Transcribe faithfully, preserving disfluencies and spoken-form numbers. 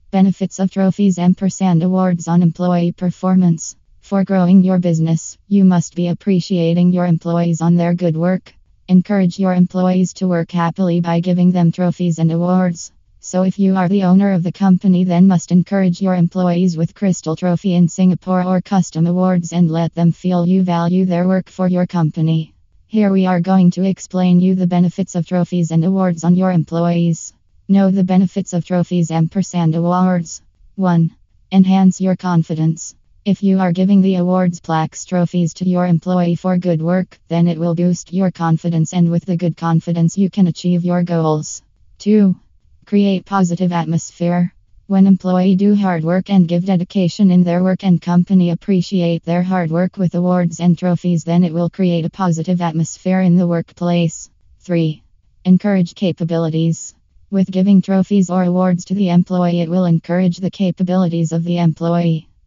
Benefits of trophies ampersand awards on employee performance. For growing your business, you must be appreciating your employees on their good work. Encourage your employees to work happily by giving them trophies and awards. So if you are the owner of the company, then must encourage your employees with Crystal Trophy in Singapore or custom awards and let them feel you value their work for your company. Here we are going to explain you the benefits of trophies and awards on your employees. Know the benefits of trophies ampersand awards. one. Enhance your confidence. If you are giving the awards, plaques, trophies to your employee for good work, then it will boost your confidence, and with the good confidence you can achieve your goals. two. Create positive atmosphere. When employees do hard work and give dedication in their work and company appreciate their hard work with awards and trophies, then it will create a positive atmosphere in the workplace. three. Encourage capabilities. With giving trophies or awards to the employee, it will encourage the capabilities of the employee.